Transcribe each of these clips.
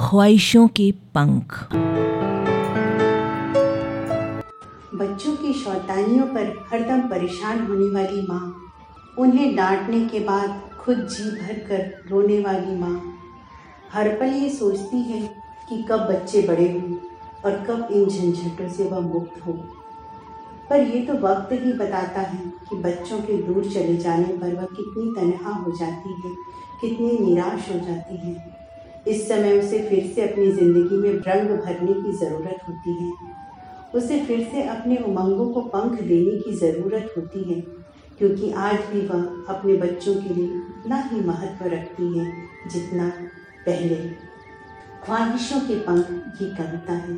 ख्वाहिशों के पंख। बच्चों की शैतानियों पर हरदम परेशान होने वाली माँ, उन्हें डांटने के बाद खुद जी भर कर रोने वाली माँ, हर पल ये सोचती है कि कब बच्चे बड़े हों और कब इन झंझटों से वह मुक्त हो। पर ये तो वक्त ही बताता है कि बच्चों के दूर चले जाने पर वह कितनी तन्हा हो जाती है, कितनी निराश हो जाती है। इस समय उसे फिर से अपनी ज़िंदगी में रंग भरने की ज़रूरत होती है। उसे फिर से अपने उमंगों को पंख देने की ज़रूरत होती है, क्योंकि आज भी वह अपने बच्चों के लिए उतना ही महत्व रखती है जितना पहले। ख्वाहिशों के पंख ये कविता है।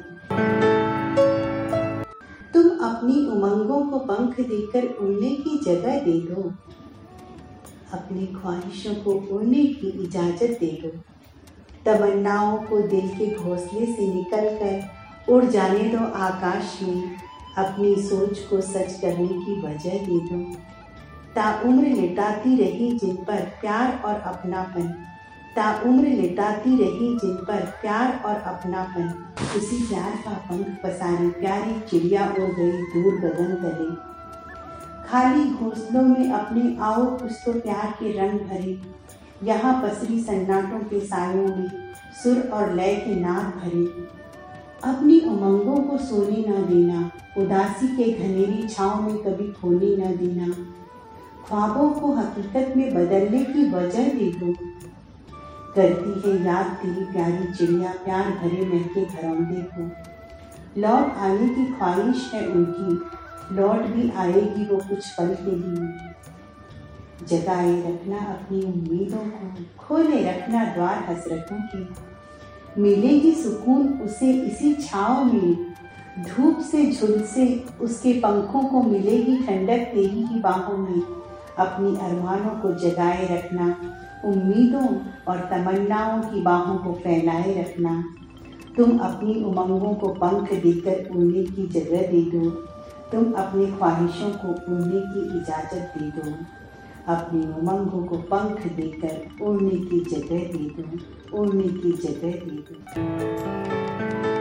तुम अपनी उमंगों को पंख देकर उड़ने की जगह दे दो, अपनी ख्वाहिशों को उड़ने की इजाज़त दे दो। तमन्नाओं को दिल के घोंसले से निकल कर उड़ जाने दो आकाश में, अपनी सोच को सच करने की वजह दे दो। ताउम्र लिटाती रही जिन पर प्यार और अपनापन, ताउम्र लिटाती रही जिन पर प्यार और अपनापन, उसी प्यार का पंख पसारी प्यारी चिड़िया उड़ गई दूर गगन तले। खाली घोंसलों में अपने आओ कुछ तो प्यार के रंग भरे, यहाँ पसरी सन्नाटों के सायों में सुर और लय के नाद भरे। अपनी उमंगों को सोने न देना, उदासी के घनेरी छाँव में कभी खोने न देना। ख्वाबों को हकीकत में बदलने की वजह दे दो। करती है याद तेरी प्यारी चिड़िया प्यार भरे महके घरौंदे को। लौट आने की ख्वाहिश है उनकी, लौट भी आएगी वो कुछ पल के लिए। जगाए रखना अपनी उम्मीदों को, खोले रखना द्वार हसरतों के। मिलेगी सुकून उसे इसी छाँव में, धूप से झुलसे उसके पंखों को मिलेगी ठंडक तेरी ही बाहों में। अपनी अरमानों को जगाए रखना, उम्मीदों और तमन्नाओं की बाहों को फैलाए रखना। तुम अपनी उमंगों को पंख देकर उड़ने की जगह दे दो, तुम अपनी ख्वाहिशों को उड़ने की इजाज़त दे दो। अपनी उमंगों को पंख देकर उड़ने की जगह दे दो, उड़ने की जगह दे दो।